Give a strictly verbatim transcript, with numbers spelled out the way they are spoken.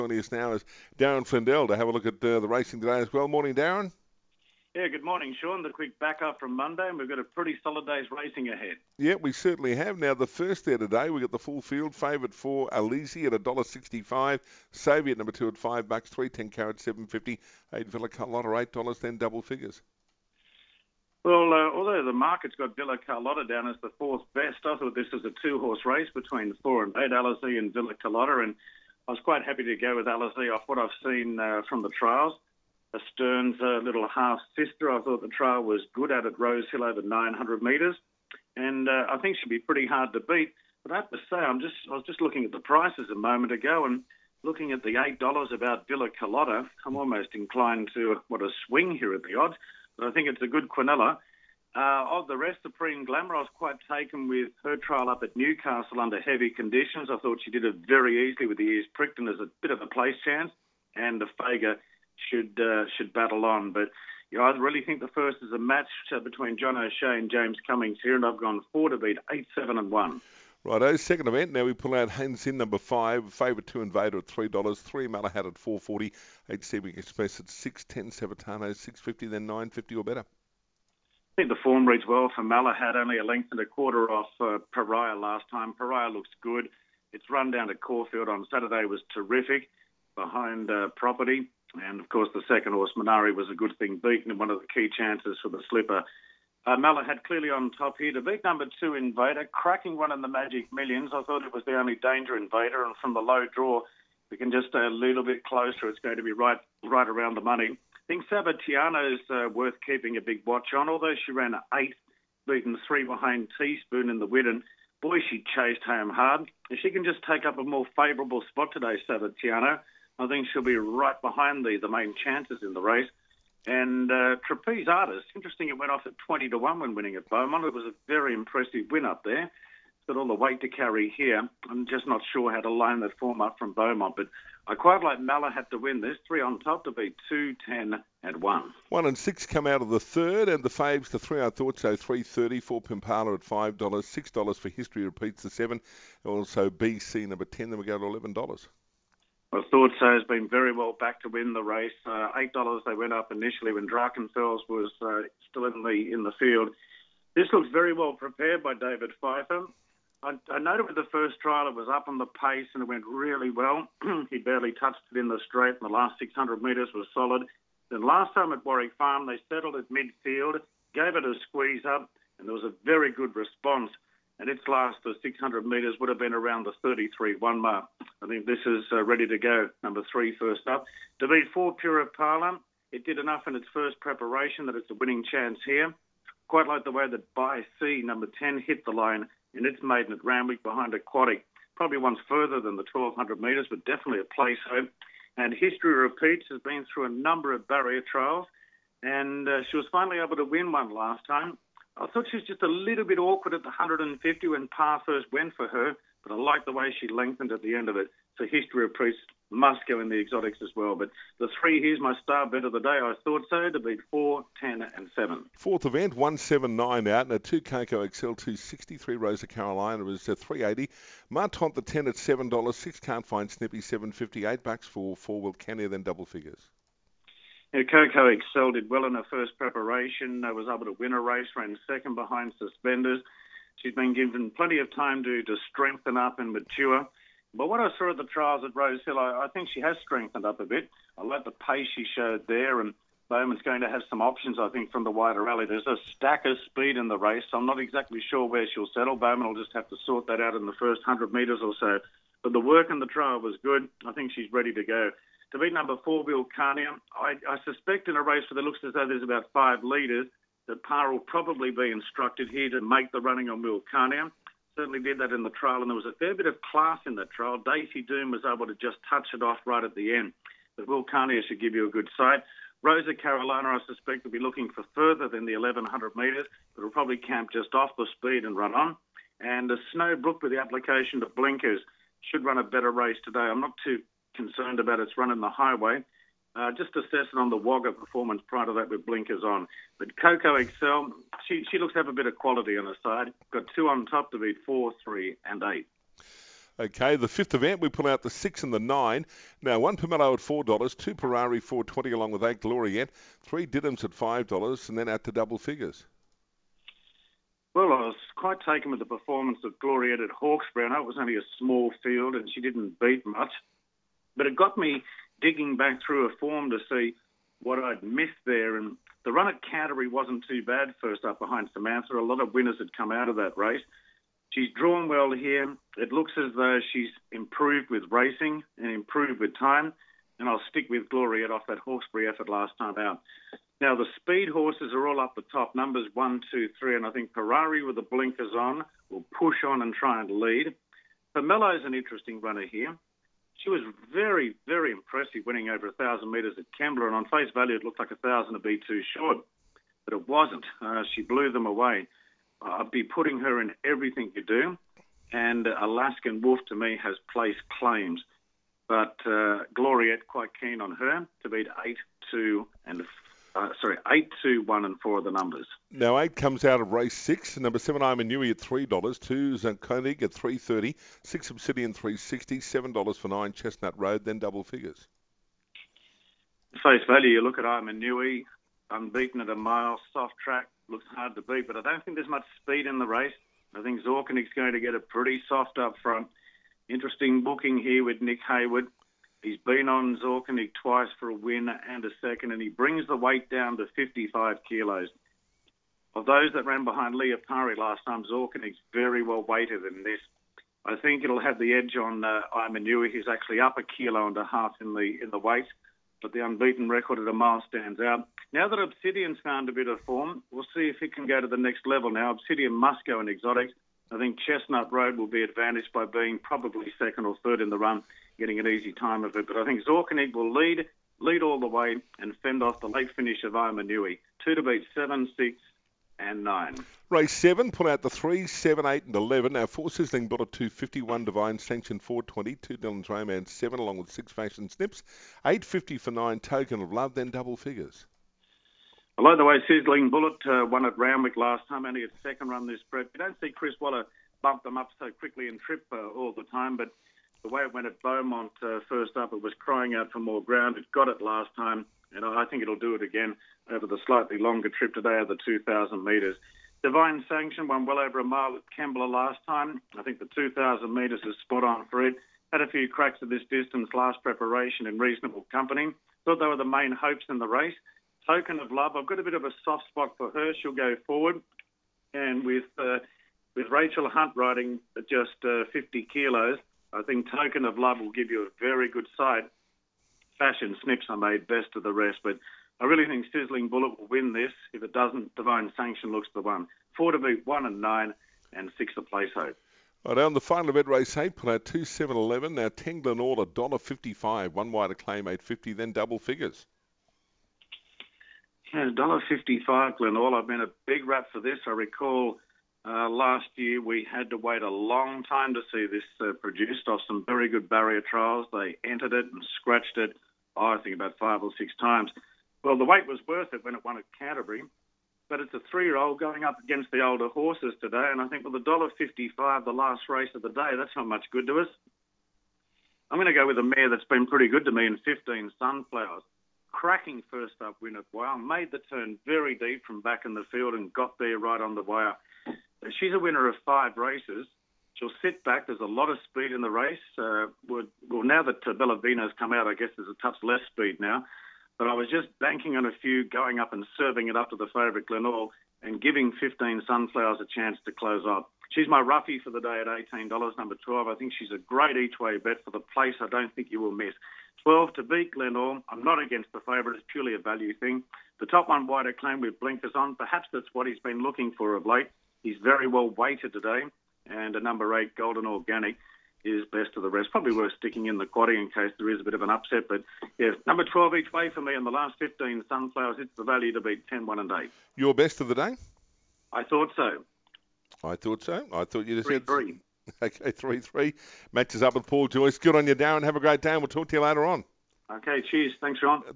Joining us now is Darren Flindell to have a look at uh, the racing today as well. Morning, Darren. Yeah, good morning, Sean. The quick backup from Monday, and we've got a pretty solid day's racing ahead. Yeah, we certainly have. Now, the first there today, we got the full field. Favourite for Alizzi at one dollar sixty-five. Soviet number two at five bucks. Three ten carat seven fifty. Eight Villa Carlotta eight dollars. Then double figures. Well, uh, although the market's got Villa Carlotta down as the fourth best, I thought this was a two-horse race between four and eight, Alizzi and Villa Carlotta, and I was quite happy to go with Alizzi off what I've seen uh, from the trials. Astern's uh, little half-sister, I thought the trial was good out at Rose Hill over nine hundred metres, and uh, I think she'll be pretty hard to beat. But I have to say, I'm just I was just looking at the prices a moment ago, and looking at the eight dollars about Villa Carlotta, I'm almost inclined to what a swing here at the odds, but I think it's a good Quinella. Uh, of the rest, Supreme Glamour, I was quite taken with her trial up at Newcastle under heavy conditions. I thought she did it very easily with the ears pricked, and there's a bit of a place chance, and the Fager should uh, should battle on. But you know, I really think the first is a match uh, between John O'Shea and James Cummings here, and I've gone four to beat eight, seven, and one. Righto, second event. Now we pull out Haynes in number five. Favourite two Invader at three dollars. Three Malahat at four forty. Eight Sebring Express at six ten. Sabatano six fifty. Then nine fifty or better. I think the form reads well for Malahat. Only a length and a quarter off uh, Pariah last time. Pariah looks good. Its run down to Caulfield on Saturday was terrific behind uh, Property. And, of course, the second horse, Minari, was a good thing beaten and one of the key chances for the slipper. Uh, Malahat clearly on top here. To beat number two, Invader, cracking one in the Magic Millions. I thought it was the only danger, Invader, and from the low draw, we can just stay a little bit closer. It's going to be right right around the money. I think Sabatiano's uh, worth keeping a big watch on, although she ran eighth, beaten three behind Teaspoon in the Widden. Boy, she chased home hard. If she can just take up a more favourable spot today, Sabatiano, I think she'll be right behind the, the main chances in the race. And uh, Trapeze Artist, interesting, it went off at twenty to one when winning at Beaumont. It was a very impressive win up there. It's got all the weight to carry here. I'm just not sure how to line that form up from Beaumont, but I quite like Malahat to win this. Three on top to beat two, ten, and one. One and six come out of the third, and the faves, the three I thought so, three thirty, four Pimpala at five dollars, six dollars for History Repeats the seven, also B C number ten, then we go to eleven dollars. I thought so. Has been very well back to win the race. Uh, Eight dollars they went up initially when Drachenfels was uh, still in the in the field. This looks very well prepared by David Pfeiffer. I, I noted with the first trial it was up on the pace and it went really well. He barely touched it in the straight, and the last six hundred metres was solid. Then last time at Warwick Farm they settled at midfield, gave it a squeeze up, and there was a very good response. And its last uh, six hundred metres would have been around the thirty-three one mark. I think this is uh, ready to go. Number three first up. To beat four Pura Parla, it did enough in its first preparation that it's a winning chance here. Quite like the way that By C, number ten, hit the line in its maiden at Randwick behind Aquatic. Probably one's further than the twelve hundred metres, but definitely a place home. And History Repeats has been through a number of barrier trials, and uh, she was finally able to win one last time. I thought she was just a little bit awkward at the one hundred fifty when Par first went for her, but I like the way she lengthened at the end of it. So History of Priest must go in the exotics as well. But the three, here's my star bet of the day. I thought so, to beat four, ten, and seven. Fourth event, one seventy-nine out, and a two Coco X L two sixty-three Rosa Carolina was uh, three eighty. Martont the ten at seven dollars. Six Can't Find Snippy seven fifty. Eight bucks for four Wilcannia, then double figures. Yeah, Coco Excel did well in her first preparation. Uh, was able to win a race, ran second behind Suspenders. She's been given plenty of time to, to strengthen up and mature. But what I saw at the trials at Rose Hill, I, I think she has strengthened up a bit. I like the pace she showed there, and Bowman's going to have some options, I think, from the wider rally. There's a stack of speed in the race, so I'm not exactly sure where she'll settle. Bowman will just have to sort that out in the first one hundred metres or so. But the work in the trial was good. I think she's ready to go. To beat number four, Wilcannia, I, I suspect in a race where it looks as though there's about five leaders, that Par will probably be instructed here to make the running on Wilcannia. Certainly did that in the trial, and there was a fair bit of class in that trial. Daisy Doom was able to just touch it off right at the end. But Wilcannia should give you a good sight. Rosa Carolina, I suspect, will be looking for further than the eleven hundred metres, but will probably camp just off the speed and run on. And the Snowbrook, with the application to blinkers, should run a better race today. I'm not too concerned about its run in the highway. Uh, just assessing on the Wagga performance prior to that with blinkers on. But Coco Excel, she, she looks to have a bit of quality on her side. Got two on top to beat four, three, and eight. Okay, the fifth event, we pull out the six and the nine. Now, one Pomelo at four dollars, two Ferrari four twenty along with eight Gloriette, three Diddums at five dollars, and then out to double figures. Well, I was quite taken with the performance of Gloriette at Hawkesbury. I know it was only a small field and she didn't beat much, but it got me digging back through a form to see what I'd missed there. And the run at Canterbury wasn't too bad first up behind Samantha. A lot of winners had come out of that race. She's drawn well here. It looks as though she's improved with racing and improved with time. And I'll stick with Gloriette off that Hawkesbury effort last time out. Now, the speed horses are all up the top, numbers one, two, three, and I think Ferrari with the blinkers on will push on and try and lead. Pomelo's an interesting runner here. She was very, very impressive, winning over one thousand metres at Kembla, and on face value it looked like one thousand would be too short, but it wasn't. Uh, she blew them away. I'd be putting her in everything you do, and Alaskan Wolf to me has placed claims, but uh, Gloriette quite keen on her to beat eight, two, and uh, sorry, eight, two, one, and four of the numbers. Now eight comes out of race six. Number seven, I'm Nui at three dollars. Two, Zankonig at three thirty. Six, Obsidian three sixty. Seven dollars for nine, Chestnut Road. Then double figures. Face value, you look at I'm Nui, unbeaten at a mile, soft track. Looks hard to beat, but I don't think there's much speed in the race. I think Zorkenig's going to get it pretty soft up front. Interesting booking here with Nick Hayward. He's been on Zorkenig twice for a win and a second, and he brings the weight down to fifty-five kilos. Of those that ran behind Leopari last time, Zorkenig's very well weighted in this. I think it'll have the edge on uh, Imanui. He's actually up a kilo and a half in the in the weight, but the unbeaten record at a mile stands out. Now that Obsidian's found a bit of form, we'll see if it can go to the next level. Now, Obsidian must go in exotics. I think Chestnut Road will be advantaged by being probably second or third in the run, getting an easy time of it. But I think Zorkenig will lead, lead all the way and fend off the late finish of Imanui. Two to beat seven, six, and nine. Race seven, pull out the three, seven, eight, and eleven. Now, four Sizzling Butter, two fifty, one Divine Sanction, four twenty, two Dylan's Romance, seven, along with six Fashion Snips, eight fifty for nine, Token of Love, then double figures. I like the way Sizzling Bullet uh, won at Randwick last time, only its second run this prep. You don't see Chris Waller bump them up so quickly and trip uh, all the time, but the way it went at Beaumont uh, first up, it was crying out for more ground. It got it last time, and I think it'll do it again over the slightly longer trip today of the two thousand metres. Divine Sanction won well over a mile at Kembla last time. I think the two thousand metres is spot on for it. Had a few cracks at this distance last preparation in reasonable company. Thought they were the main hopes in the race. Token of Love, I've got a bit of a soft spot for her. She'll go forward. And with uh, with Rachel Hunt riding at just uh, fifty kilos, I think Token of Love will give you a very good sight. Fashion Snips I made best of the rest, but I really think Sizzling Bullet will win this. If it doesn't, Divine Sanction looks the one. Four to beat one and nine, and six to place hope. Right, on the final event, race eight, pull out two, seven, eleven. Now, Tenglen All, one dollar fifty-five. One wide acclaim, eight fifty, then double figures. Yeah, one dollar fifty-five, Glenall. I've been a big rat for this. I recall uh, last year we had to wait a long time to see this uh, produced off some very good barrier trials. They entered it and scratched it, oh, I think about five or six times. Well, the weight was worth it when it won at Canterbury, but it's a three-year-old going up against the older horses today, and I think with one dollar fifty-five, the last race of the day, that's not much good to us. I'm going to go with a mare that's been pretty good to me in fifteen, Sunflowers. Cracking first up win at Wire, made the turn very deep from back in the field and got there right on the wire. She's a winner of five races. She'll sit back. There's a lot of speed in the race. Uh, well, now that uh, Bellavino's come out, I guess there's a touch less speed now. But I was just banking on a few going up and serving it up to the favourite Glenall and giving fifteen, Sunflowers, a chance to close up. She's my roughie for the day at eighteen dollars, number twelve. I think she's a great each-way bet for the place. I don't think you will miss. twelve to beat Glenall. I'm not against the favourite. It's purely a value thing. The top one, Wide Acclaim with blinkers on. Perhaps that's what he's been looking for of late. He's very well weighted today. And a number eight, Golden Organic, is best of the rest. Probably worth sticking in the quaddie in case there is a bit of an upset. But, yeah, number twelve each way for me in the last fifteen, Sunflowers. It's the value to beat ten, one and eight. Your best of the day? I thought so. I thought so. I thought you just three, said... Three. Okay, three three. Matches up with Paul Joyce. Good on you, Darren. Have a great day, and we'll talk to you later on. Okay, cheers. Thanks, Ron.